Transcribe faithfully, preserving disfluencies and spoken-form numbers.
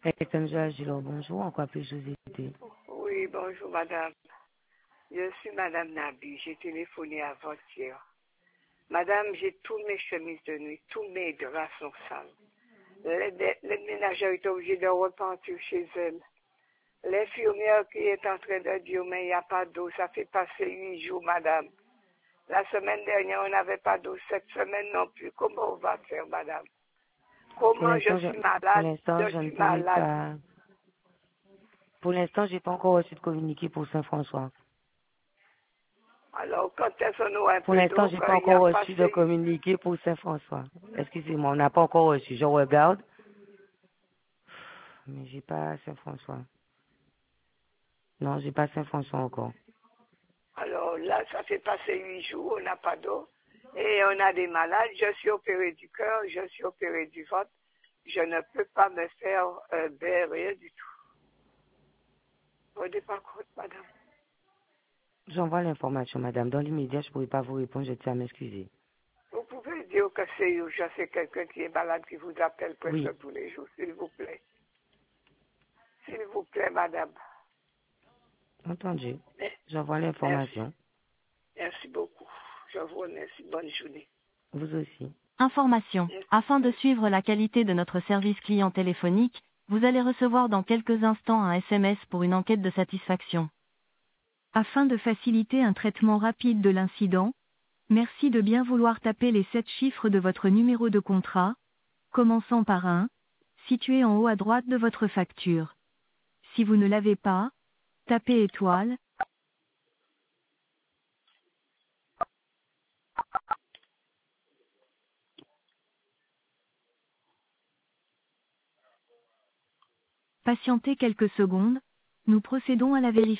F M Agilo, bonjour, en quoi puis-je vous aider? Oui, bonjour madame. Je suis madame Nabi. J'ai téléphoné avant-hier. Madame, j'ai tous mes chemises de nuit, tous mes draps sont sales. Les, les, les ménagères étaient obligés de repartir chez elles. L'infirmière qui est en train de dire, mais il n'y a pas d'eau, ça fait passer huit jours, madame. La semaine dernière, on n'avait pas d'eau, cette semaine non plus. Comment on va faire, madame? Pour Comment je l'instant, je, suis pour malade? l'instant, Je je ne suis pourrai malade. pas. Pour l'instant, j'ai pas encore reçu de communiqué pour Saint-François. Alors, quand est-ce qu'on aura un Pour peu l'instant, d'eau, j'ai quand pas il y a encore reçu de passé, communiqué pour Saint-François. Excusez-moi, on n'a pas encore reçu. Je regarde, mais j'ai pas Saint-François. Non, j'ai pas Saint-François encore. alors là, ça fait passer huit jours, on n'a pas d'eau. Et on a des malades. Je suis opéré du cœur, je suis opéré du ventre. Je ne peux pas me faire un bain, rien du tout. Vous ne rendez pas compte, madame. J'envoie l'information, madame. Dans l'immédiat, je pourrais pas vous répondre, je tiens à m'excuser. Vous pouvez dire que c'est urgent, c'est quelqu'un qui est malade qui vous appelle Oui, presque tous les jours, s'il vous plaît. S'il vous plaît, madame. entendu. Mais- J'envoie Merci. l'information. Merci beaucoup. Je vous remercie. Bonne journée. Vous aussi. Information. Merci. Afin de suivre la qualité de notre service client téléphonique, vous allez recevoir dans quelques instants un S M S pour une enquête de satisfaction. Afin de faciliter un traitement rapide de l'incident, merci de bien vouloir taper les sept chiffres de votre numéro de contrat, commençant par un, situé en haut à droite de votre facture. Si vous ne l'avez pas, tapez étoile. Patientez quelques secondes, nous procédons à la vérification.